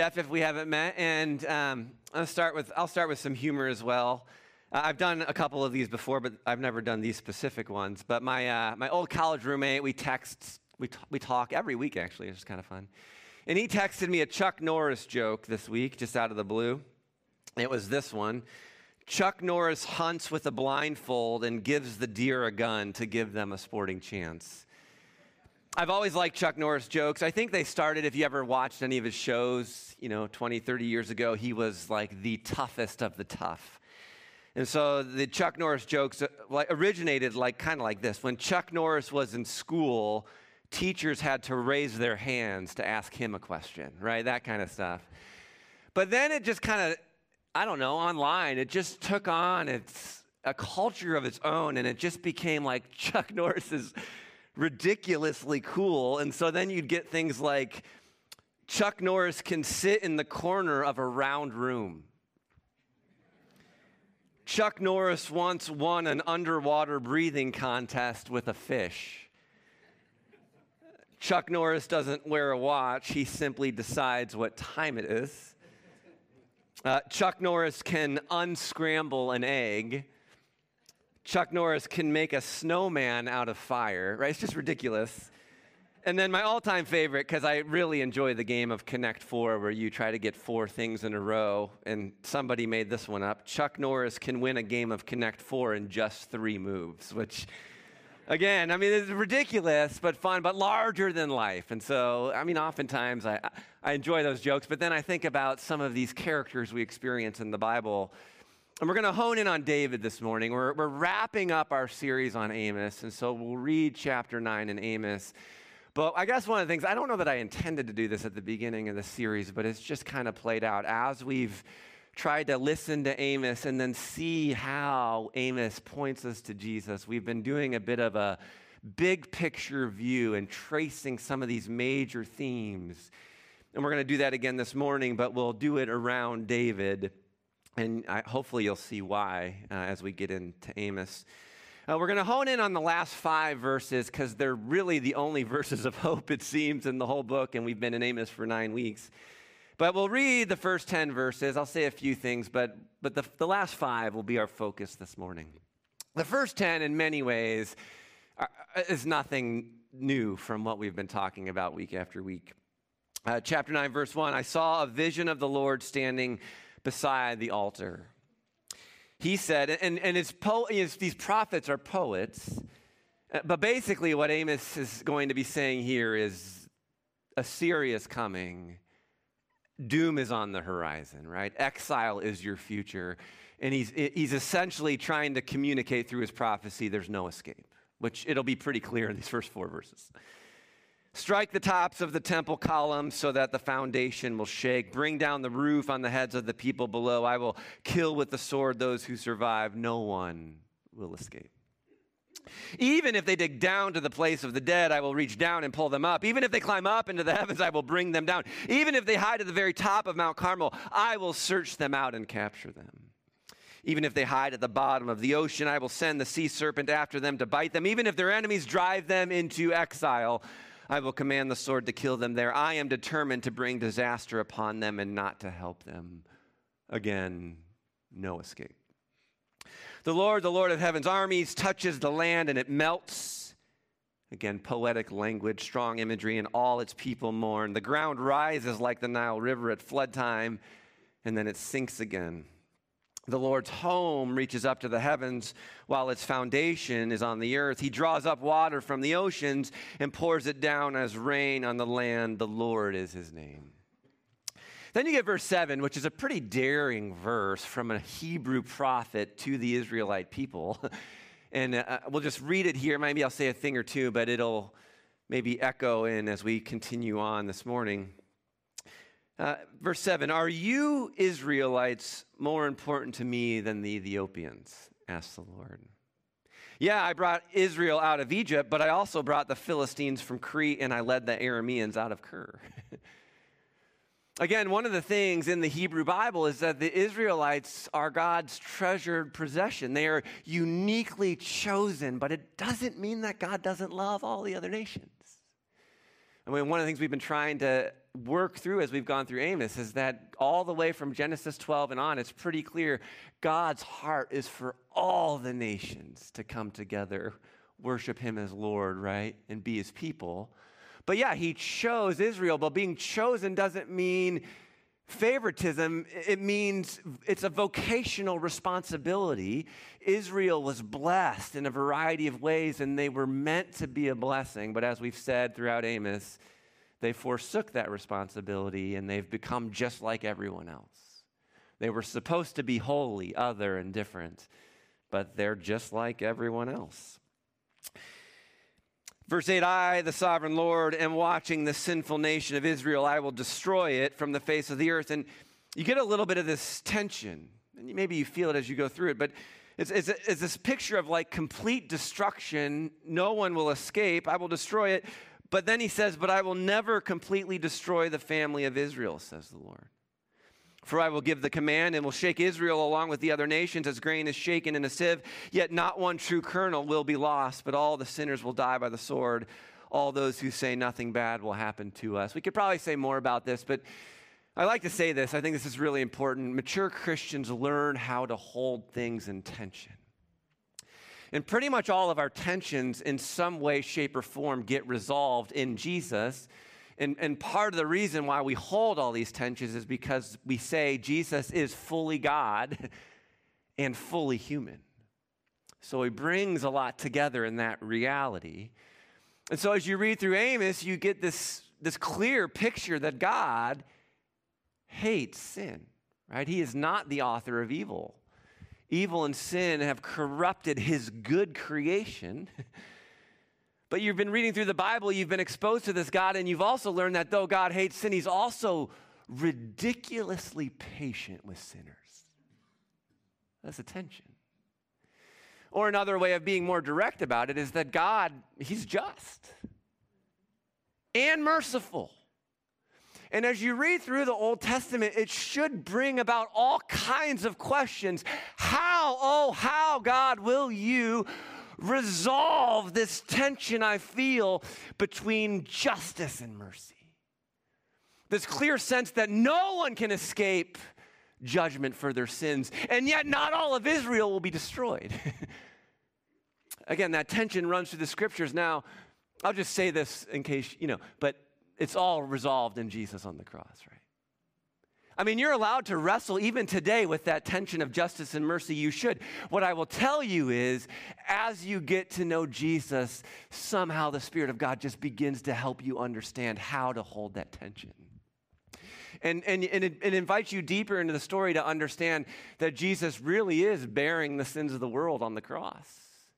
Jeff, if we haven't met, and I'll start with some humor as well. I've done a couple of these before, but I've never done these specific ones. But my old college roommate, we talk every week actually. It's just kind of fun. And he texted me a Chuck Norris joke this week, just out of the blue. It was this one: Chuck Norris hunts with a blindfold and gives the deer a gun to give them a sporting chance. I've always liked Chuck Norris jokes. I think they started, if you ever watched any of his shows, 20, 30 years ago, he was like the toughest of the tough. And so the Chuck Norris jokes originated kind of like this. When Chuck Norris was in school, teachers had to raise their hands to ask him a question, right? That kind of stuff. But then it just kind of, online, it just took on a culture of its own, and it just became like Chuck Norris is ridiculously cool. And so then you'd get things like Chuck Norris can sit in the corner of a round room. Chuck Norris once won an underwater breathing contest with a fish. Chuck Norris doesn't wear a watch. He simply decides what time it is. Chuck Norris can unscramble an egg. Chuck Norris can make a snowman out of fire, right? It's just ridiculous. And then my all-time favorite, because I really enjoy the game of Connect Four, where you try to get 4 things in a row, and somebody made this one up. Chuck Norris can win a game of Connect Four in just 3 moves, which, again, it's ridiculous, but fun, but larger than life. And so, oftentimes I enjoy those jokes, but then I think about some of these characters we experience in the Bible. And we're going to hone in on David this morning. We're wrapping up our series on Amos, and so we'll read chapter 9 in Amos. But I guess one of the things, I don't know that I intended to do this at the beginning of the series, but it's just kind of played out as we've tried to listen to Amos and then see how Amos points us to Jesus. We've been doing a bit of a big picture view and tracing some of these major themes. And we're going to do that again this morning, but we'll do it around David. And hopefully you'll see why as we get into Amos. We're going to hone in on the last 5 verses because they're really the only verses of hope, it seems, in the whole book, and we've been in Amos for 9 weeks. But we'll read the first 10 verses. I'll say a few things, but the last 5 will be our focus this morning. The first 10, in many ways, is nothing new from what we've been talking about week after week. Chapter 9, verse 1, I saw a vision of the Lord standing beside the altar. He said, and these prophets are poets, but basically what Amos is going to be saying here is Assyria is coming. Doom is on the horizon, right? Exile is your future. And he's essentially trying to communicate through his prophecy there's no escape, which it'll be pretty clear in these first 4 verses. Strike the tops of the temple columns so that the foundation will shake. Bring down the roof on the heads of the people below. I will kill with the sword those who survive. No one will escape. Even if they dig down to the place of the dead, I will reach down and pull them up. Even if they climb up into the heavens, I will bring them down. Even if they hide at the very top of Mount Carmel, I will search them out and capture them. Even if they hide at the bottom of the ocean, I will send the sea serpent after them to bite them. Even if their enemies drive them into exile, I will command the sword to kill them there. I am determined to bring disaster upon them and not to help them. Again, no escape. The Lord of heaven's armies, touches the land and it melts. Again, poetic language, strong imagery, and all its people mourn. The ground rises like the Nile River at flood time, and then it sinks again. The Lord's home reaches up to the heavens while its foundation is on the earth. He draws up water from the oceans and pours it down as rain on the land. The Lord is his name. Then you get verse 7, which is a pretty daring verse from a Hebrew prophet to the Israelite people. And we'll just read it here. Maybe I'll say a thing or two, but it'll maybe echo in as we continue on this morning. Verse 7, are you Israelites more important to me than the Ethiopians? Asked the Lord. Yeah, I brought Israel out of Egypt, but I also brought the Philistines from Crete, and I led the Arameans out of Kir. Again, one of the things in the Hebrew Bible is that the Israelites are God's treasured possession. They are uniquely chosen, but it doesn't mean that God doesn't love all the other nations. I mean, one of the things we've been trying to work through as we've gone through Amos is that all the way from Genesis 12 and on, it's pretty clear God's heart is for all the nations to come together, worship him as Lord, right, and be his people. But yeah, he chose Israel, but being chosen doesn't mean favoritism. It means it's a vocational responsibility. Israel was blessed in a variety of ways, and they were meant to be a blessing. But as we've said throughout Amos, they forsook that responsibility, and they've become just like everyone else. They were supposed to be holy, other, and different, but they're just like everyone else. Verse 8, I, the sovereign Lord, am watching the sinful nation of Israel. I will destroy it from the face of the earth. And you get a little bit of this tension, and maybe you feel it as you go through it, but it's this picture of like complete destruction. No one will escape. I will destroy it. But then he says, but I will never completely destroy the family of Israel, says the Lord. For I will give the command and will shake Israel along with the other nations as grain is shaken in a sieve. Yet not one true kernel will be lost, but all the sinners will die by the sword. All those who say nothing bad will happen to us. We could probably say more about this, but I like to say this. I think this is really important. Mature Christians learn how to hold things in tension. And pretty much all of our tensions in some way, shape, or form get resolved in Jesus. And part of the reason why we hold all these tensions is because we say Jesus is fully God and fully human. So he brings a lot together in that reality. And so as you read through Amos, you get this clear picture that God hates sin, right? He is not the author of evil. Evil and sin have corrupted his good creation. But you've been reading through the Bible, you've been exposed to this God, and you've also learned that though God hates sin, he's also ridiculously patient with sinners. That's a tension. Or another way of being more direct about it is that God, he's just and merciful. And as you read through the Old Testament, it should bring about all kinds of questions. How, God, will you resolve this tension I feel between justice and mercy? This clear sense that no one can escape judgment for their sins, and yet not all of Israel will be destroyed. Again, that tension runs through the scriptures. Now, I'll just say this in case, but it's all resolved in Jesus on the cross, right? I mean, you're allowed to wrestle even today with that tension of justice and mercy. You should. What I will tell you is, as you get to know Jesus, somehow the Spirit of God just begins to help you understand how to hold that tension. And it invites you deeper into the story to understand that Jesus really is bearing the sins of the world on the cross.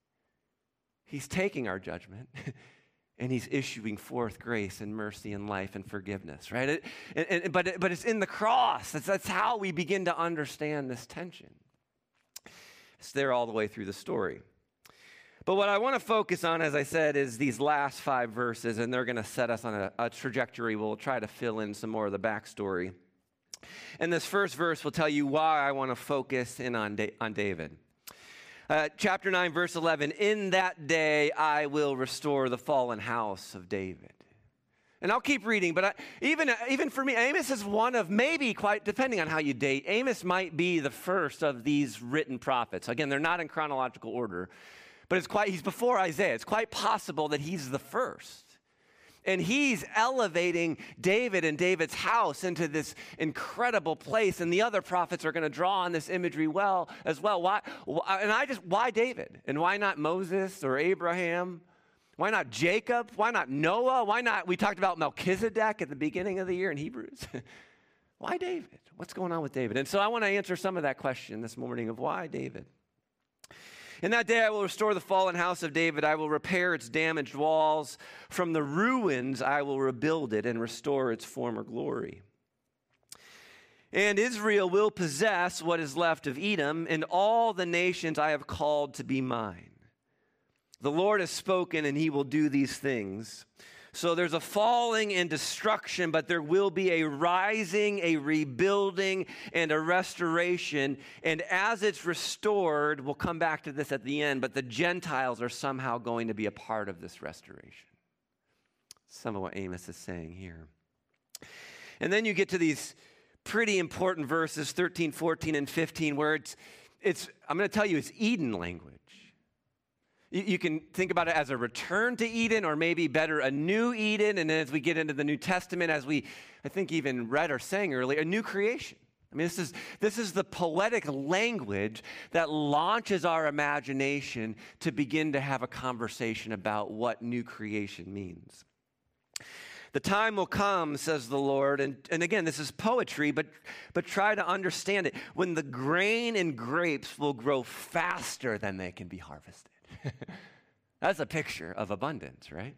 He's taking our judgment. And he's issuing forth grace and mercy and life and forgiveness, right? But it's in the cross. That's how we begin to understand this tension. It's there all the way through the story. But what I want to focus on, as I said, is these last 5 verses, and they're going to set us on a trajectory. We'll try to fill in some more of the backstory. And this first verse will tell you why I want to focus in on David. Chapter 9, verse 11, in that day I will restore the fallen house of David. And I'll keep reading, but even for me, Amos is one of maybe, quite depending on how you date, Amos might be the first of these written prophets. Again, they're not in chronological order, but he's before Isaiah. It's quite possible that he's the first. And he's elevating David and David's house into this incredible place. And the other prophets are going to draw on this imagery as well. Why David? And why not Moses or Abraham? Why not Jacob? Why not Noah? Why not, we talked about Melchizedek at the beginning of the year in Hebrews. Why David? What's going on with David? And so I want to answer some of that question this morning of why David. In that day I will restore the fallen house of David. I will repair its damaged walls. From the ruins I will rebuild it and restore its former glory. And Israel will possess what is left of Edom, and all the nations I have called to be mine. The Lord has spoken, and he will do these things. So there's a falling and destruction, but there will be a rising, a rebuilding, and a restoration. And as it's restored, we'll come back to this at the end, but the Gentiles are somehow going to be a part of this restoration. some of what Amos is saying here. And then you get to these pretty important verses, 13, 14, and 15, where it's I'm going to tell you, it's Eden language. You can think about it as a return to Eden, or maybe better, a new Eden. And then as we get into the New Testament, as we, I think, even read or sang earlier, a new creation. I mean, this is the poetic language that launches our imagination to begin to have a conversation about what new creation means. The time will come, says the Lord, and again, this is poetry, but try to understand it, when the grain and grapes will grow faster than they can be harvested. That's a picture of abundance, right?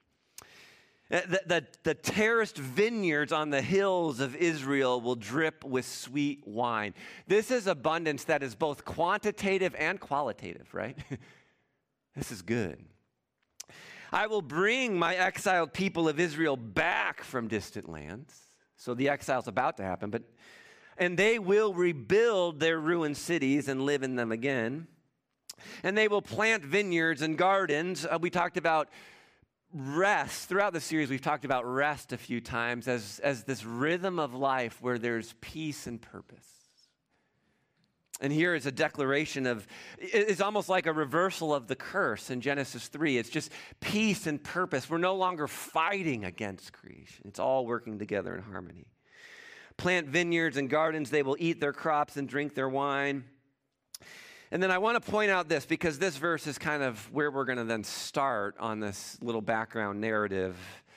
The terraced vineyards on the hills of Israel will drip with sweet wine. This is abundance that is both quantitative and qualitative, right? This is good. I will bring my exiled people of Israel back from distant lands. So the exile's about to happen, and they will rebuild their ruined cities and live in them again. And they will plant vineyards and gardens. We talked about rest. Throughout the series, we've talked about rest a few times as this rhythm of life where there's peace and purpose. And here is a declaration it's almost like a reversal of the curse in Genesis 3. It's just peace and purpose. We're no longer fighting against creation. It's all working together in harmony. Plant vineyards and gardens. They will eat their crops and drink their wine. And then I want to point out this, because this verse is kind of where we're going to then start on this little background narrative.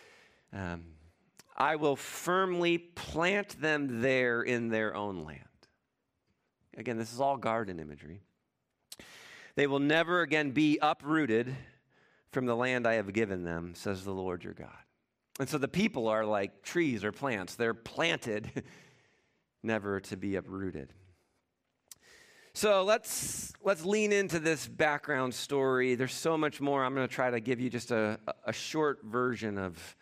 I will firmly plant them there in their own land. Again, this is all garden imagery. They will never again be uprooted from the land I have given them, says the Lord your God. And so the people are like trees or plants. They're planted, never to be uprooted. So let's lean into this background story. There's so much more. I'm going to try to give you just a short version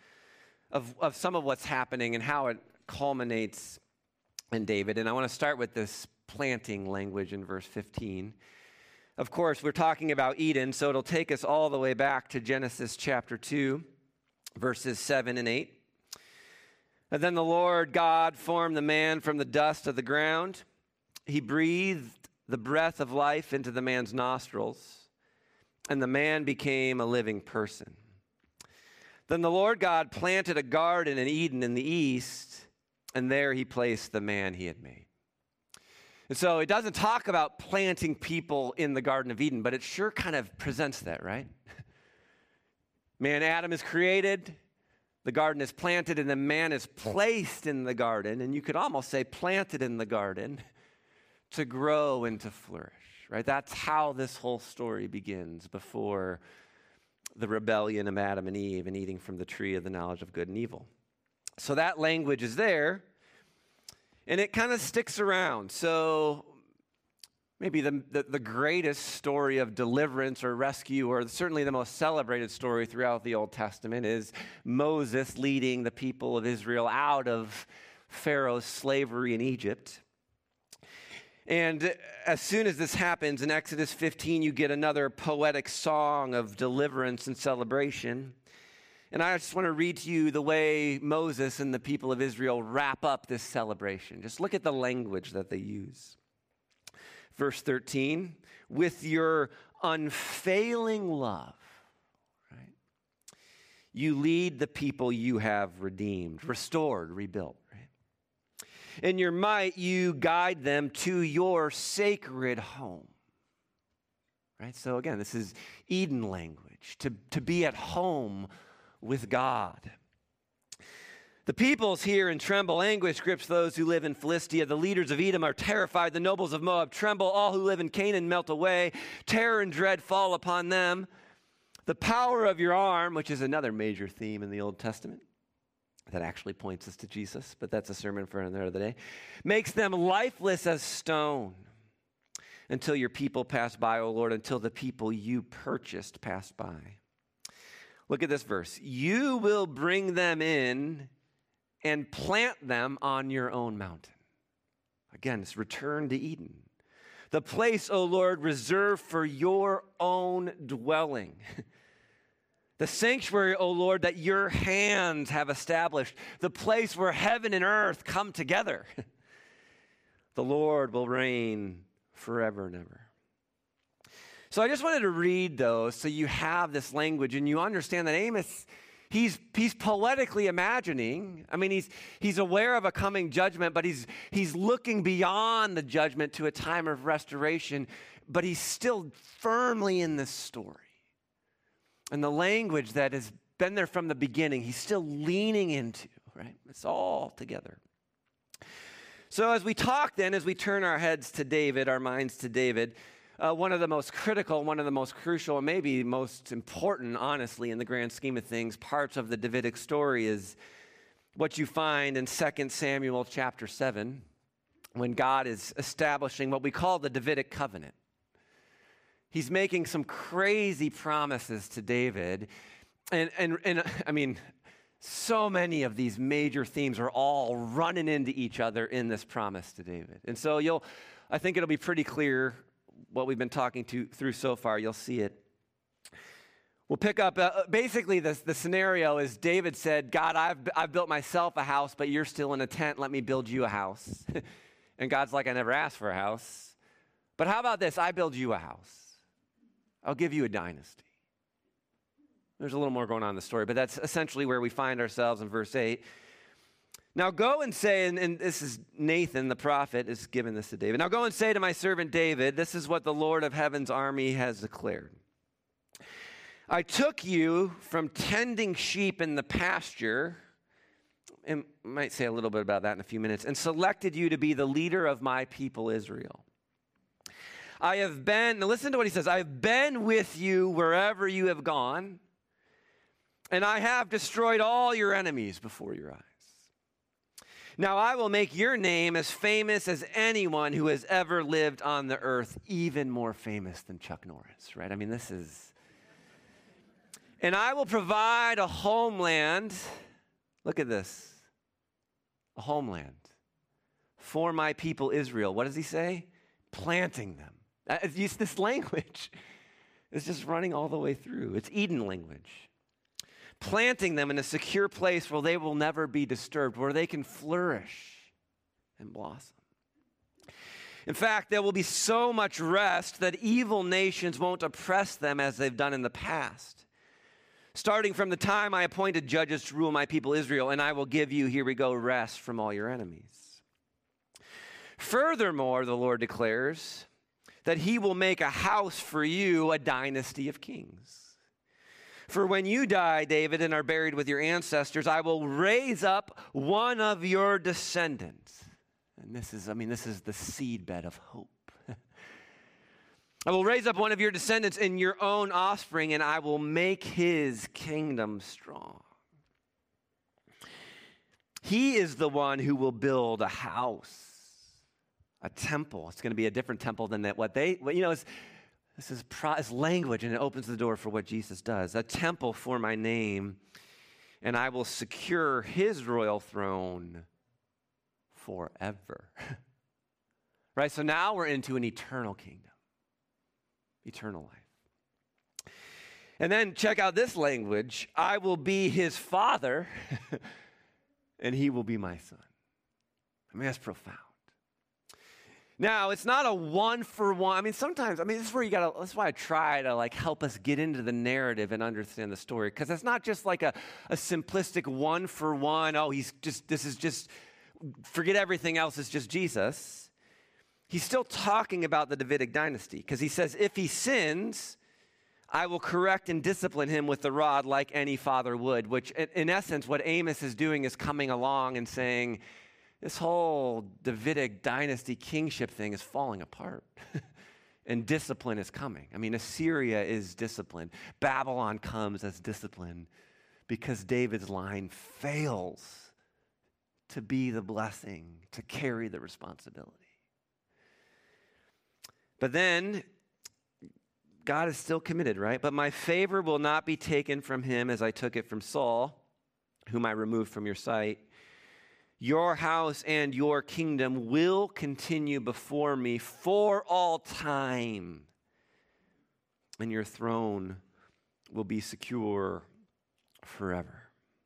of some of what's happening and how it culminates in David. And I want to start with this planting language in verse 15. Of course, we're talking about Eden, so it'll take us all the way back to Genesis chapter 2, verses 7 and 8. And then the Lord God formed the man from the dust of the ground. He breathed the breath of life into the man's nostrils, and the man became a living person. Then the Lord God planted a garden in Eden in the east, and there he placed the man he had made. And so it doesn't talk about planting people in the Garden of Eden, but it sure kind of presents that, right? Man, Adam is created, the garden is planted, and then man is placed in the garden, and you could almost say planted in the garden to grow and to flourish, right? That's how this whole story begins before the rebellion of Adam and Eve and eating from the tree of the knowledge of good and evil. So that language is there, and it kind of sticks around. So maybe the greatest story of deliverance or rescue, or certainly the most celebrated story throughout the Old Testament, is Moses leading the people of Israel out of Pharaoh's slavery in Egypt. And as soon as this happens, in Exodus 15, you get another poetic song of deliverance and celebration. And I just want to read to you the way Moses and the people of Israel wrap up this celebration. Just look at the language that they use. Verse 13, with your unfailing love, right? You lead the people you have redeemed, restored, rebuilt, right? In your might, you guide them to your sacred home, right? So again, this is Eden language, to be at home with God. The peoples hear and tremble. Anguish grips those who live in Philistia. The leaders of Edom are terrified. The nobles of Moab tremble. All who live in Canaan melt away. Terror and dread fall upon them. The power of your arm, which is another major theme in the Old Testament that actually points us to Jesus, but that's a sermon for another day, makes them lifeless as stone until your people pass by, O Lord, until the people you purchased pass by. Look at this verse. You will bring them in and plant them on your own mountain. Again, it's return to Eden. The place, O Lord, reserved for your own dwelling. The sanctuary, O Lord, that your hands have established, the place where heaven and earth come together. The Lord will reign forever and ever. So I just wanted to read those so you have this language and you understand that Amos, he's poetically imagining. I mean, he's aware of a coming judgment, but he's looking beyond the judgment to a time of restoration, but he's still firmly in this story. And the language that has been there from the beginning, he's still leaning into, right? It's all together. So as we talk then, as we turn our heads to David, our minds to David, one of the most critical, one of the most crucial, and maybe most important, honestly, in the grand scheme of things, parts of the Davidic story is what you find in 2 Samuel chapter 7, when God is establishing what we call the Davidic covenant. He's making some crazy promises to David. And I mean, so many of these major themes are all running into each other in this promise to David. And so I think it'll be pretty clear what we've been talking through so far. You'll see it. We'll pick up, basically the scenario is David said, God, I've built myself a house, but you're still in a tent. Let me build you a house. And God's like, I never asked for a house. But how about this? I build you a house. I'll give you a dynasty. There's a little more going on in the story, but that's essentially where we find ourselves in verse 8. Now go and say, and this is Nathan the prophet is giving this to David. Now go and say to my servant David, this is what the Lord of heaven's army has declared. I took you from tending sheep in the pasture, and I might say a little bit about that in a few minutes, and selected you to be the leader of my people Israel. I have been, now listen to what he says, I have been with you wherever you have gone, and I have destroyed all your enemies before your eyes. Now I will make your name as famous as anyone who has ever lived on the earth, even more famous than Chuck Norris, right? I mean, this is, and I will provide a homeland, look at this, a homeland for my people Israel. What does he say? Planting them. This language is just running all the way through. It's Eden language. Planting them in a secure place where they will never be disturbed, where they can flourish and blossom. In fact, there will be so much rest that evil nations won't oppress them as they've done in the past. Starting from the time I appointed judges to rule my people Israel, and I will give you, here we go, rest from all your enemies. Furthermore, the Lord declares that he will make a house for you, a dynasty of kings. For when you die, David, and are buried with your ancestors, I will raise up one of your descendants. And this is the seedbed of hope. I will raise up one of your descendants in your own offspring, and I will make his kingdom strong. He is the one who will build a house. A temple. It's going to be a different temple than that. This is language, and it opens the door for what Jesus does. A temple for my name, and I will secure his royal throne forever. Right? So now we're into an eternal kingdom, eternal life. And then check out this language. I will be his father, and he will be my son. I mean, that's profound. Now, it's not a one-for-one. I mean, sometimes, this is where that's why I try to help us get into the narrative and understand the story. Because it's not just like a simplistic one-for-one, forget everything else, it's just Jesus. He's still talking about the Davidic dynasty. Because he says, if he sins, I will correct and discipline him with the rod like any father would. Which, in essence, what Amos is doing is coming along and saying, this whole Davidic dynasty kingship thing is falling apart. And discipline is coming. I mean, Assyria is discipline. Babylon comes as discipline because David's line fails to be the blessing, to carry the responsibility. But then, God is still committed, right? But my favor will not be taken from him as I took it from Saul, whom I removed from your sight. Your house and your kingdom will continue before me for all time, and your throne will be secure forever.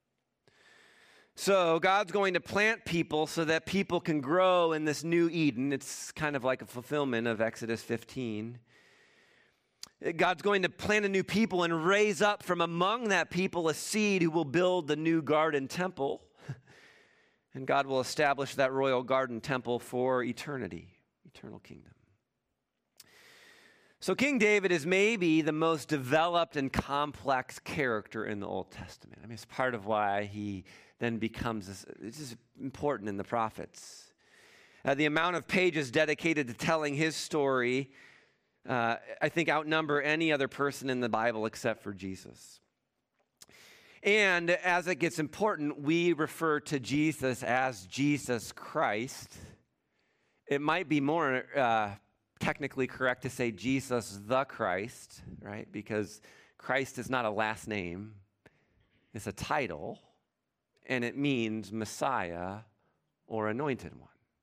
So God's going to plant people so that people can grow in this new Eden. It's kind of like a fulfillment of Exodus 15. God's going to plant a new people and raise up from among that people a seed who will build the new garden temple. And God will establish that royal garden temple for eternity, eternal kingdom. So King David is maybe the most developed and complex character in the Old Testament. I mean, it's part of why he then becomes this is important in the prophets. The amount of pages dedicated to telling his story, I think, outnumber any other person in the Bible except for Jesus. And as it gets important, we refer to Jesus as Jesus Christ. It might be more technically correct to say Jesus the Christ, right? Because Christ is not a last name, it's a title, and it means Messiah or anointed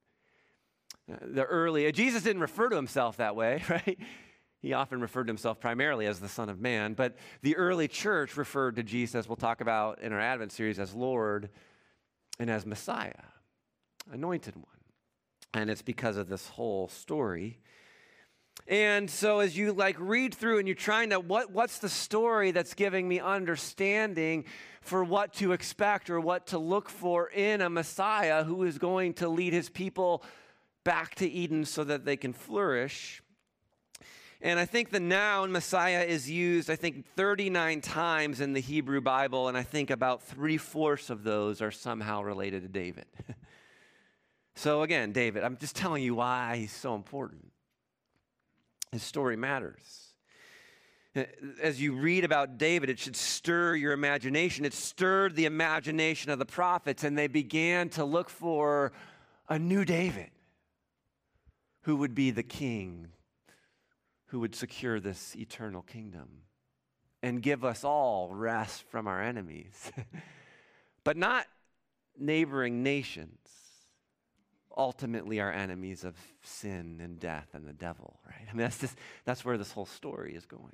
one. Jesus didn't refer to himself that way, right? He often referred to himself primarily as the Son of Man, but the early church referred to Jesus, we'll talk about in our Advent series, as Lord and as Messiah, anointed one. And it's because of this whole story. And so as you read through and you're trying to, what's the story that's giving me understanding for what to expect or what to look for in a Messiah who is going to lead his people back to Eden so that they can flourish. And I think the noun Messiah is used, 39 times in the Hebrew Bible, and I think about 3/4 of those are somehow related to David. So again, David, I'm just telling you why he's so important. His story matters. As you read about David, it should stir your imagination. It stirred the imagination of the prophets, and they began to look for a new David who would be the king, who would secure this eternal kingdom and give us all rest from our enemies. But not neighboring nations, ultimately our enemies of sin and death and the devil, right? I mean, that's where this whole story is going.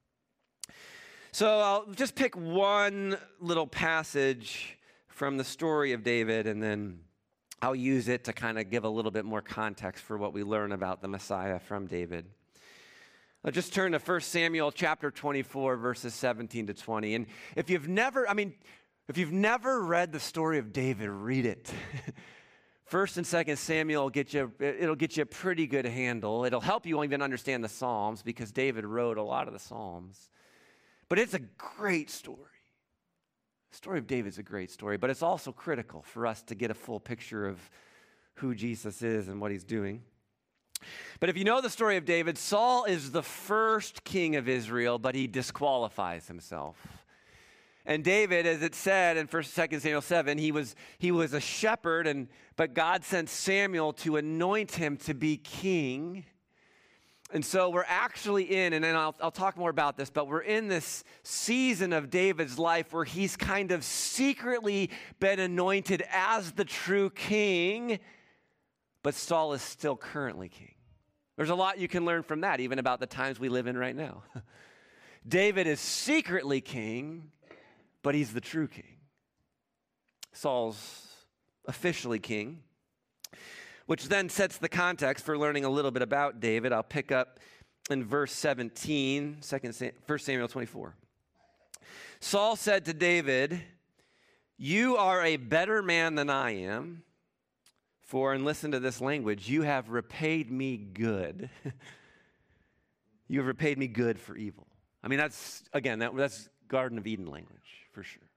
So I'll just pick one little passage from the story of David, and then I'll use it to kind of give a little bit more context for what we learn about the Messiah from David. I'll just turn to 1 Samuel chapter 24, verses 17 to 20. And if you've never read the story of David, read it. 1 and 2 Samuel it'll get you a pretty good handle. It'll help you even understand the Psalms because David wrote a lot of the Psalms. But it's a great story. The story of David's a great story, but it's also critical for us to get a full picture of who Jesus is and what he's doing. But if you know the story of David, Saul is the first king of Israel, but he disqualifies himself. And David, as it said in 2 Samuel 7, he was a shepherd, but God sent Samuel to anoint him to be king. And so we're actually in, and then I'll talk more about this, but we're in this season of David's life where he's kind of secretly been anointed as the true king, but Saul is still currently king. There's a lot you can learn from that, even about the times we live in right now. David is secretly king, but he's the true king. Saul's officially king, which then sets the context for learning a little bit about David. I'll pick up in verse 17, 1 Samuel 24. Saul said to David, "You are a better man than I am, for," and listen to this language, "you have repaid me good." You have repaid me good for evil. I mean, that's Garden of Eden language, for sure.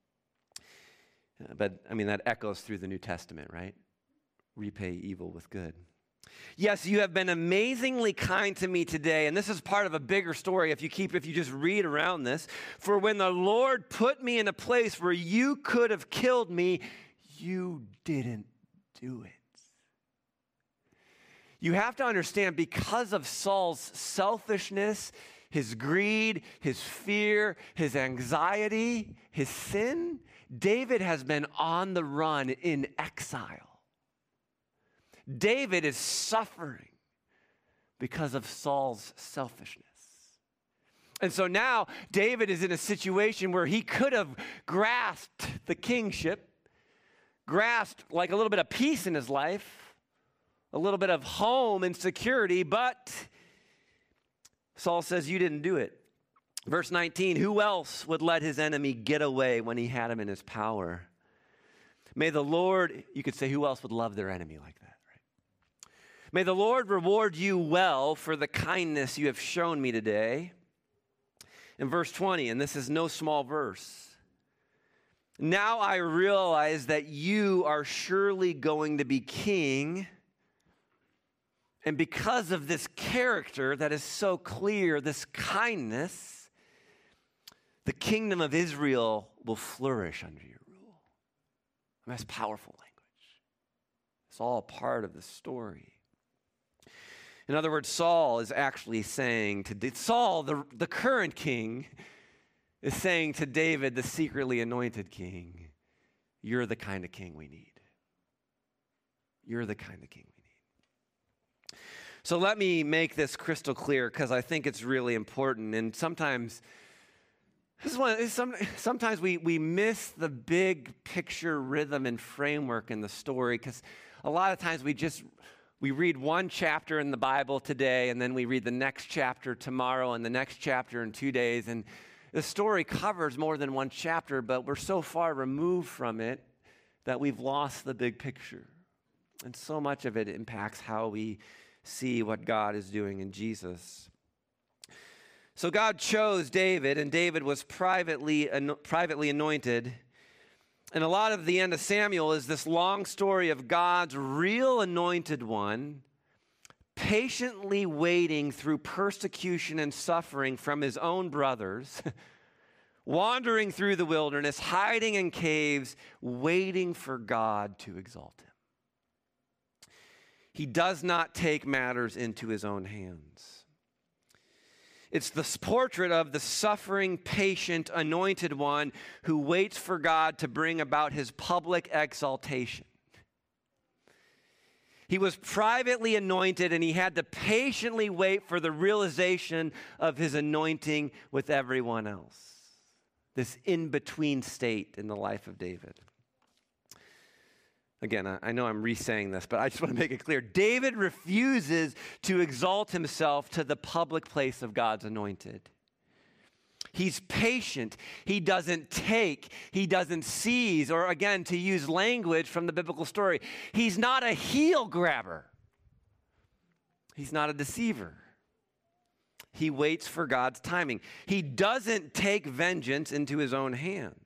But, I mean, that echoes through the New Testament, right? Repay evil with good. "Yes, you have been amazingly kind to me today." And this is part of a bigger story if you just read around this. "For when the Lord put me in a place where you could have killed me, you didn't do it." You have to understand, because of Saul's selfishness, his greed, his fear, his anxiety, his sin, David has been on the run in exile. David is suffering because of Saul's selfishness. And so now David is in a situation where he could have grasped the kingship, grasped like a little bit of peace in his life, a little bit of home and security, but Saul says, you didn't do it. Verse 19, who else would let his enemy get away when he had him in his power? May the Lord, you could say, who else would love their enemy like that, right? May the Lord reward you well for the kindness you have shown me today. In verse 20, and this is no small verse, now I realize that you are surely going to be king. And because of this character that is so clear, this kindness, the kingdom of Israel will flourish under your rule. And that's powerful language. It's all part of the story. In other words, Saul is actually saying to Saul, the current king, is saying to David, the secretly anointed king, you're the kind of king we need. You're the kind of king we need. So let me make this crystal clear because I think it's really important. And sometimes we miss the big picture rhythm and framework in the story because a lot of times we read one chapter in the Bible today, and then we read the next chapter tomorrow, and the next chapter in 2 days. And the story covers more than one chapter, but we're so far removed from it that we've lost the big picture. And so much of it impacts how we see what God is doing in Jesus. So God chose David, and David was privately anointed. And a lot of the end of Samuel is this long story of God's real anointed one patiently waiting through persecution and suffering from his own brothers, wandering through the wilderness, hiding in caves, waiting for God to exalt him. He does not take matters into his own hands. It's this portrait of the suffering, patient, anointed one who waits for God to bring about his public exaltation. He was privately anointed, and he had to patiently wait for the realization of his anointing with everyone else. This in-between state in the life of David. Again, I know I'm re-saying this, but I just want to make it clear. David refuses to exalt himself to the public place of God's anointed. He's patient. He doesn't take. He doesn't seize. Or again, to use language from the biblical story, he's not a heel grabber. He's not a deceiver. He waits for God's timing. He doesn't take vengeance into his own hands.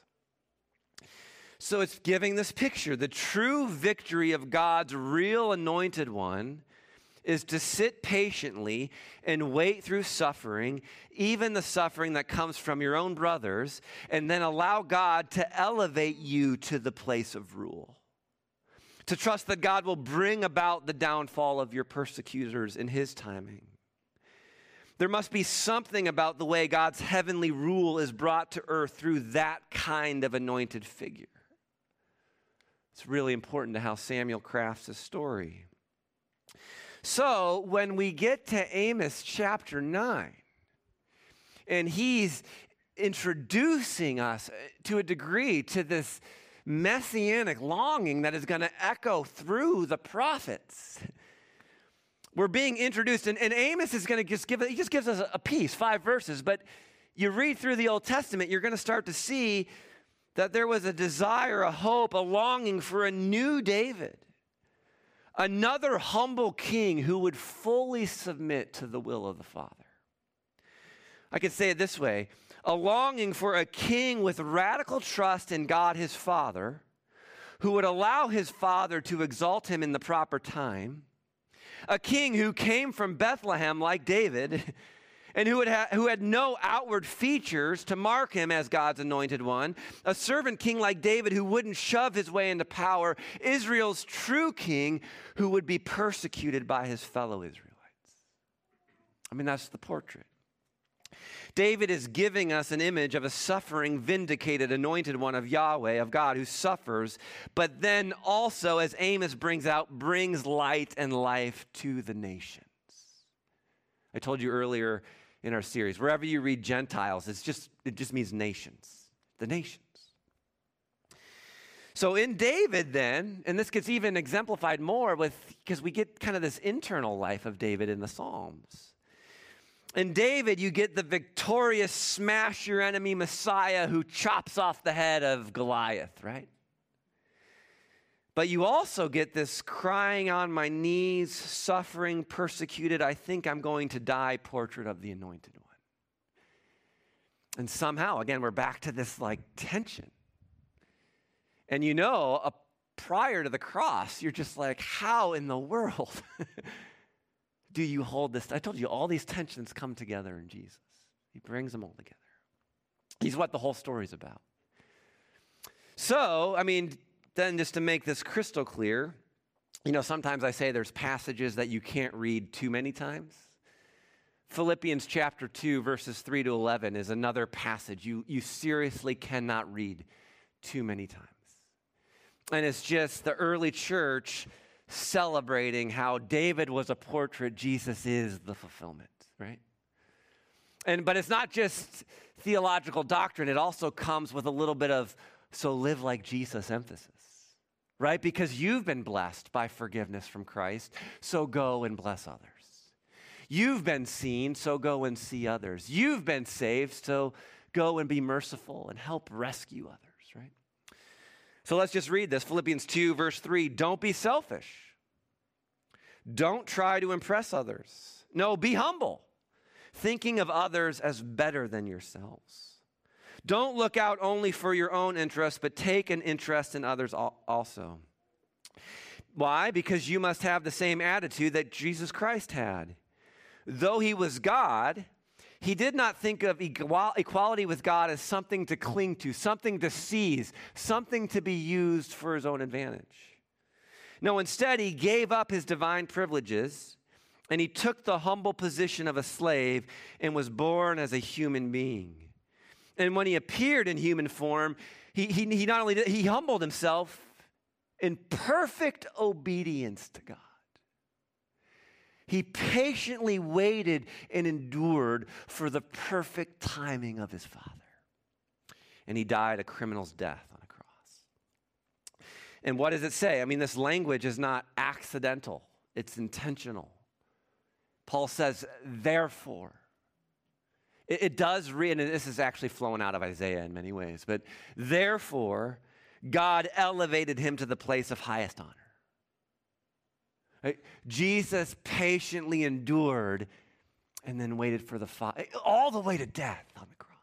So it's giving this picture. The true victory of God's real anointed one is to sit patiently and wait through suffering, even the suffering that comes from your own brothers, and then allow God to elevate you to the place of rule. To trust that God will bring about the downfall of your persecutors in his timing. There must be something about the way God's heavenly rule is brought to earth through that kind of anointed figure. It's really important to how Samuel crafts his story. So when we get to Amos chapter 9, and he's introducing us to a degree to this messianic longing that is going to echo through the prophets. We're being introduced, and Amos is going to he just gives us a piece, 5 verses, but you read through the Old Testament, you're going to start to see that there was a desire, a hope, a longing for a new David, another humble king who would fully submit to the will of the Father. I could say it this way, a longing for a king with radical trust in God his Father, who would allow his Father to exalt him in the proper time, a king who came from Bethlehem like David, and who had no outward features to mark him as God's anointed one, a servant king like David who wouldn't shove his way into power, Israel's true king who would be persecuted by his fellow Israelites. I mean, that's the portrait. David is giving us an image of a suffering, vindicated, anointed one of Yahweh, of God, who suffers, but then also, as Amos brings out, brings light and life to the nations. I told you earlier, in our series. Wherever you read Gentiles, it just means nations, the nations. So in David then, and this gets even exemplified more because we get kind of this internal life of David in the Psalms. In David, you get the victorious smash your enemy Messiah who chops off the head of Goliath, right? But you also get this crying on my knees, suffering, persecuted, I think I'm going to die portrait of the Anointed One. And somehow, again, we're back to this like tension. And prior to the cross, you're just like, how in the world do you hold this? I told you, all these tensions come together in Jesus. He brings them all together. He's what the whole story's about. So, then just to make this crystal clear, sometimes I say there's passages that you can't read too many times. Philippians chapter 2, verses 3 to 11 is another passage you seriously cannot read too many times. And it's just the early church celebrating how David was a portrait, Jesus is the fulfillment, right? But it's not just theological doctrine, it also comes with a little bit of so live like Jesus emphasis. Right? Because you've been blessed by forgiveness from Christ, so go and bless others. You've been seen, so go and see others. You've been saved, so go and be merciful and help rescue others, right? So let's just read this. Philippians 2, verse 3. Don't be selfish. Don't try to impress others. No, be humble, thinking of others as better than yourselves. Don't look out only for your own interest, but take an interest in others also. Why? Because you must have the same attitude that Jesus Christ had. Though he was God, he did not think of equality with God as something to cling to, something to seize, something to be used for his own advantage. No, instead, he gave up his divine privileges, and he took the humble position of a slave and was born as a human being. And when he appeared in human form, he not only he humbled himself in perfect obedience to God. He patiently waited and endured for the perfect timing of his Father. And he died a criminal's death on a cross. And what does it say? This language is not accidental. It's intentional. Paul says, therefore. It does read, and this is actually flowing out of Isaiah in many ways, but therefore, God elevated him to the place of highest honor. Right? Jesus patiently endured and then waited for the Father, all the way to death on the cross.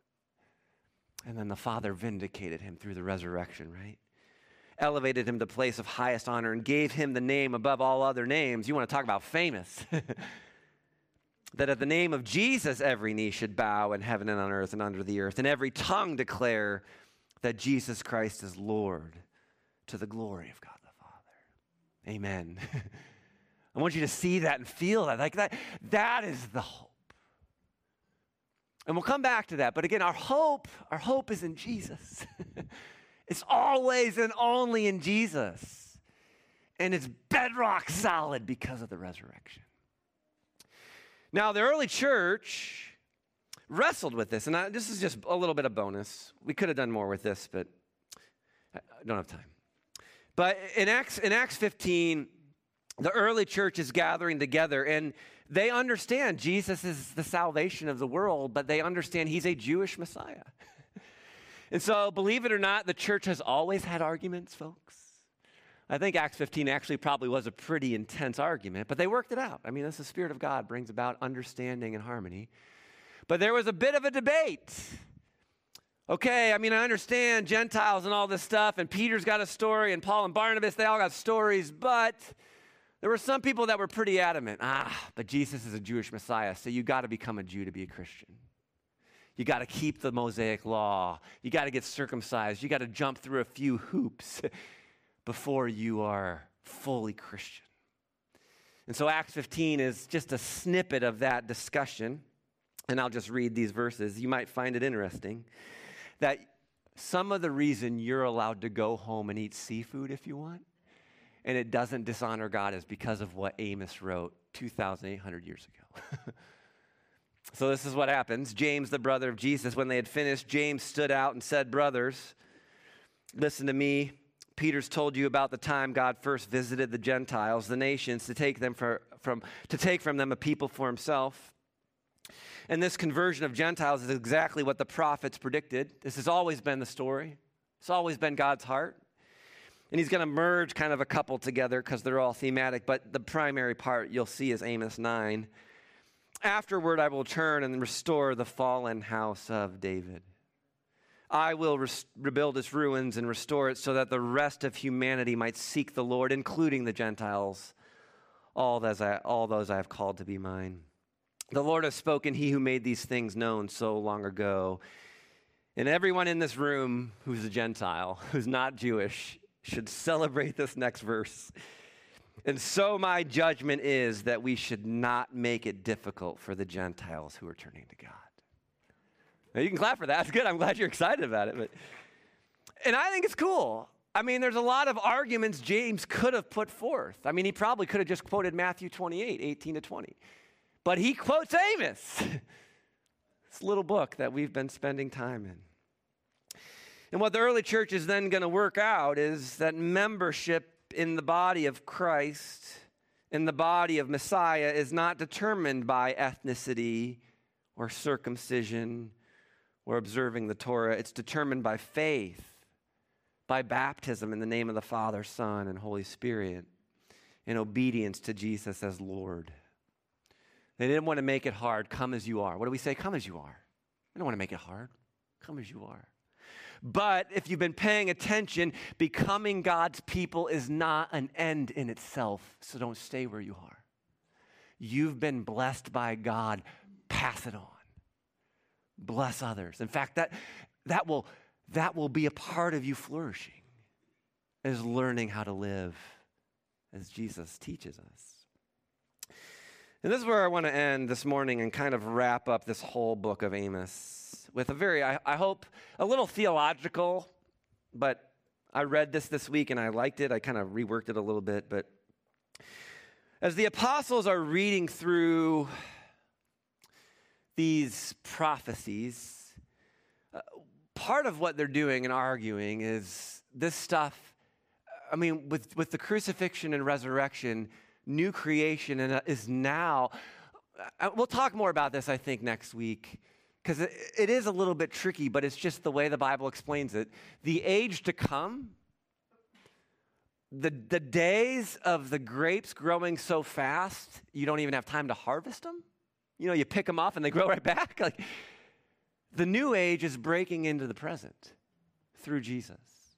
And then the Father vindicated him through the resurrection, right? Elevated him to the place of highest honor and gave him the name above all other names. You want to talk about famous. That at the name of Jesus, every knee should bow in heaven and on earth and under the earth, and every tongue declare that Jesus Christ is Lord, to the glory of God the Father. Amen. I want you to see that and feel that. Like that is the hope. And we'll come back to that. But again, our hope is in Jesus. It's always and only in Jesus. And it's bedrock solid because of the resurrection. Now, the early church wrestled with this, and this is just a little bit of bonus. We could have done more with this, but I don't have time. But in Acts 15, the early church is gathering together, and they understand Jesus is the salvation of the world, but they understand he's a Jewish Messiah. And so, believe it or not, the church has always had arguments, folks. I think Acts 15 actually probably was a pretty intense argument, but they worked it out. That's the Spirit of God brings about understanding and harmony. But there was a bit of a debate. Okay, I understand Gentiles and all this stuff, and Peter's got a story, and Paul and Barnabas, they all got stories, but there were some people that were pretty adamant. But Jesus is a Jewish Messiah, so you got to become a Jew to be a Christian. You got to keep the Mosaic law. You got to get circumcised. You got to jump through a few hoops before you are fully Christian. And so Acts 15 is just a snippet of that discussion. And I'll just read these verses. You might find it interesting that some of the reason you're allowed to go home and eat seafood if you want, and it doesn't dishonor God, is because of what Amos wrote 2,800 years ago. So this is what happens. James, the brother of Jesus, when they had finished, James stood out and said, "Brothers, listen to me. Peter's told you about the time God first visited the Gentiles, the nations, to take from them a people for himself. And this conversion of Gentiles is exactly what the prophets predicted. This has always been the story. It's always been God's heart. And he's going to merge kind of a couple together because they're all thematic, but the primary part you'll see is Amos 9. Afterward, I will turn and restore the fallen house of David. I will rebuild its ruins and restore it so that the rest of humanity might seek the Lord, including the Gentiles, all those I have called to be mine. The Lord has spoken, he who made these things known so long ago. And everyone in this room who's a Gentile, who's not Jewish, should celebrate this next verse. And so my judgment is that we should not make it difficult for the Gentiles who are turning to God." Now, you can clap for that. That's good. I'm glad you're excited about it. And I think it's cool. I mean, there's a lot of arguments James could have put forth. I mean, he probably could have just quoted Matthew 28, 18 to 20. But he quotes Amos. This little book that we've been spending time in. And what the early church is then going to work out is that membership in the body of Christ, in the body of Messiah, is not determined by ethnicity or circumcision or observing the Torah. It's determined by faith, by baptism in the name of the Father, Son, and Holy Spirit, in obedience to Jesus as Lord. They didn't want to make it hard. Come as you are. What do we say? Come as you are. They don't want to make it hard. Come as you are. But if you've been paying attention, becoming God's people is not an end in itself, so don't stay where you are. You've been blessed by God. Pass it on. Bless others. In fact, that will be a part of you flourishing, is learning how to live as Jesus teaches us. And this is where I want to end this morning and kind of wrap up this whole book of Amos with a very, I hope, a little theological, but I read this week and I liked it. I kind of reworked it a little bit. But as the apostles are reading through these prophecies, part of what they're doing and arguing is this stuff, I mean, with the crucifixion and resurrection, new creation is now, we'll talk more about this, I think, next week, because it is a little bit tricky, but it's just the way the Bible explains it. The age to come, the days of the grapes growing so fast, you don't even have time to harvest them. You know, you pick them off and they grow right back. Like, the new age is breaking into the present through Jesus.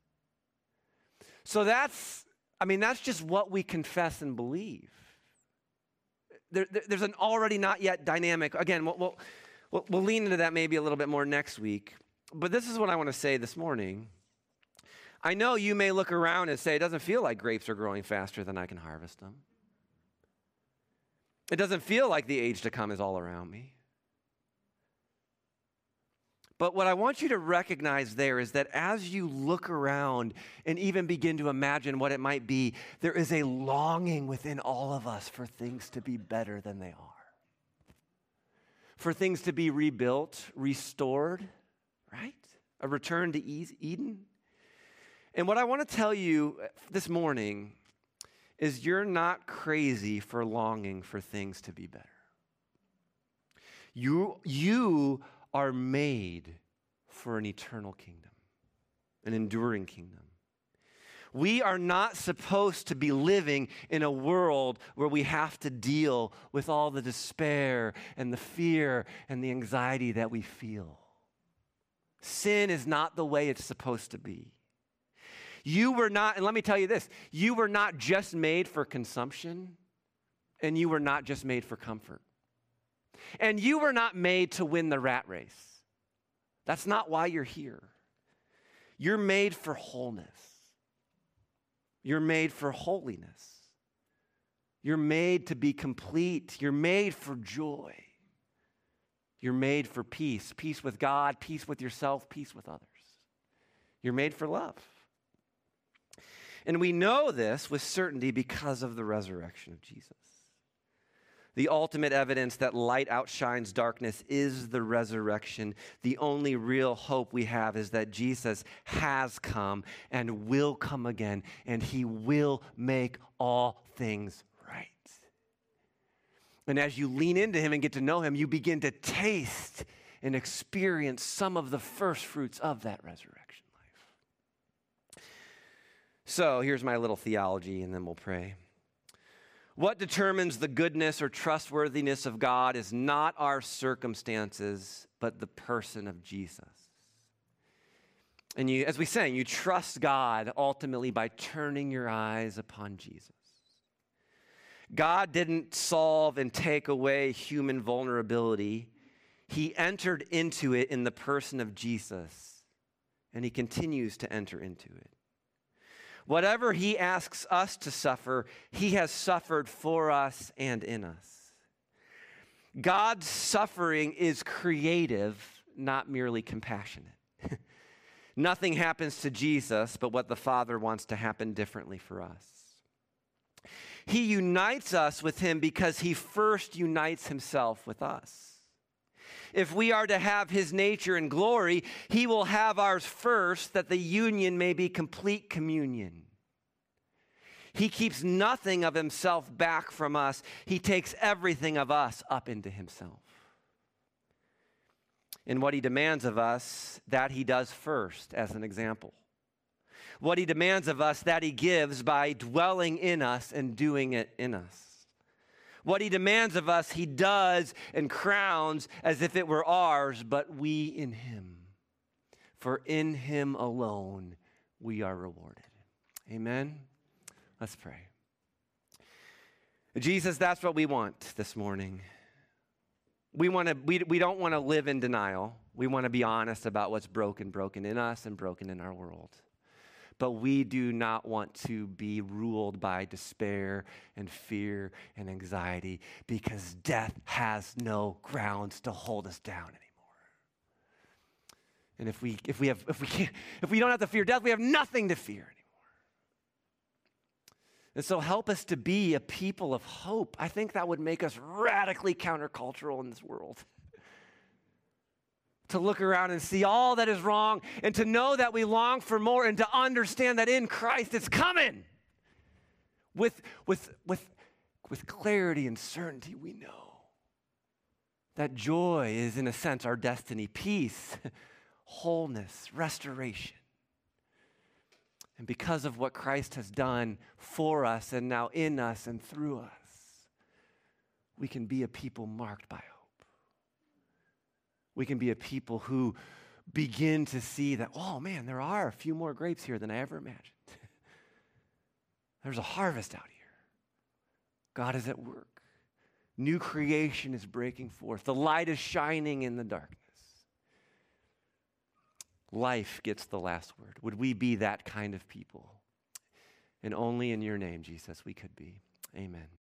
So that's just what we confess and believe. There's an already not yet dynamic. Again, we'll lean into that maybe a little bit more next week. But this is what I want to say this morning. I know you may look around and say, it doesn't feel like grapes are growing faster than I can harvest them. It doesn't feel like the age to come is all around me. But what I want you to recognize there is that as you look around and even begin to imagine what it might be, there is a longing within all of us for things to be better than they are. For things to be rebuilt, restored, right? A return to Eden. And what I want to tell you this morning is you're not crazy for longing for things to be better. You are made for an eternal kingdom, an enduring kingdom. We are not supposed to be living in a world where we have to deal with all the despair and the fear and the anxiety that we feel. Sin is not the way it's supposed to be. You were not, and let me tell you this, you were not just made for consumption, and you were not just made for comfort. And you were not made to win the rat race. That's not why you're here. You're made for wholeness. You're made for holiness. You're made to be complete. You're made for joy. You're made for peace. Peace with God, peace with yourself, peace with others. You're made for love. And we know this with certainty because of the resurrection of Jesus. The ultimate evidence that light outshines darkness is the resurrection. The only real hope we have is that Jesus has come and will come again, and he will make all things right. And as you lean into him and get to know him, you begin to taste and experience some of the first fruits of that resurrection life. So here's my little theology, and then we'll pray. What determines the goodness or trustworthiness of God is not our circumstances, but the person of Jesus. And you, as we sang, you trust God ultimately by turning your eyes upon Jesus. God didn't solve and take away human vulnerability. He entered into it in the person of Jesus, and he continues to enter into it. Whatever he asks us to suffer, he has suffered for us and in us. God's suffering is creative, not merely compassionate. Nothing happens to Jesus but what the Father wants to happen differently for us. He unites us with him because he first unites himself with us. If we are to have his nature and glory, he will have ours first, that the union may be complete communion. He keeps nothing of himself back from us. He takes everything of us up into himself. And what he demands of us, that he does first, as an example. What he demands of us, that he gives by dwelling in us and doing it in us. What he demands of us, he does and crowns as if it were ours, but we in him. For in him alone we are rewarded. Amen? Let's pray. Jesus, that's what we want this morning. We don't want to live in denial. We want to be honest about what's broken in us and broken in our world. But we do not want to be ruled by despair and fear and anxiety, because death has no grounds to hold us down anymore. And if we don't have to fear death, we have nothing to fear anymore. And so help us to be a people of hope. I think that would make us radically countercultural in this world. To look around and see all that is wrong, and to know that we long for more, and to understand that in Christ it's coming. With clarity and certainty, we know that joy is, in a sense, our destiny. Peace, wholeness, restoration. And because of what Christ has done for us, and now in us and through us, we can be a people marked by hope. We can be a people who begin to see that, oh man, there are a few more grapes here than I ever imagined. There's a harvest out here. God is at work. New creation is breaking forth. The light is shining in the darkness. Life gets the last word. Would we be that kind of people? And only in your name, Jesus, we could be. Amen.